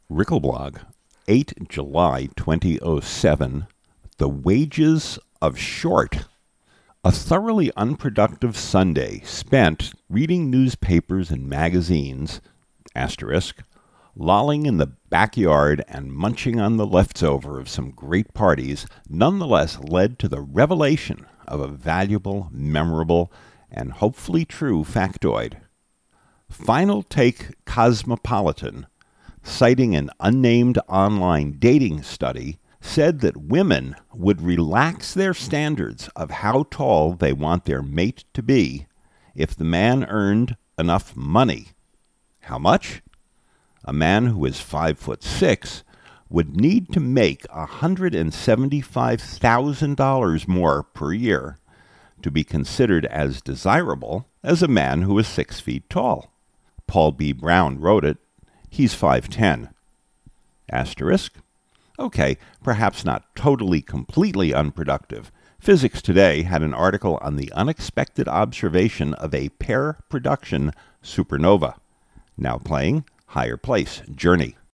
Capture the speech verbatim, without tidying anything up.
Rickelblog, the eighth of July twenty oh seven, The Wages of Short. A thoroughly unproductive Sunday spent reading newspapers and magazines, asterisk, lolling in the backyard and munching on the leftover of some great parties, nonetheless led to the revelation of a valuable, memorable, and hopefully true factoid. Final Take Cosmopolitan, citing an unnamed online dating study, said that women would relax their standards of how tall they want their mate to be if the man earned enough money. How much? A man who is five foot six would need to make one hundred seventy-five thousand dollars more per year to be considered as desirable as a man who is six feet tall. Paul B. Brown wrote it. He's five ten. Asterisk. Okay, perhaps not totally, completely unproductive. Physics Today had an article on the unexpected observation of a pair production supernova. Now playing Higher Place, Journey.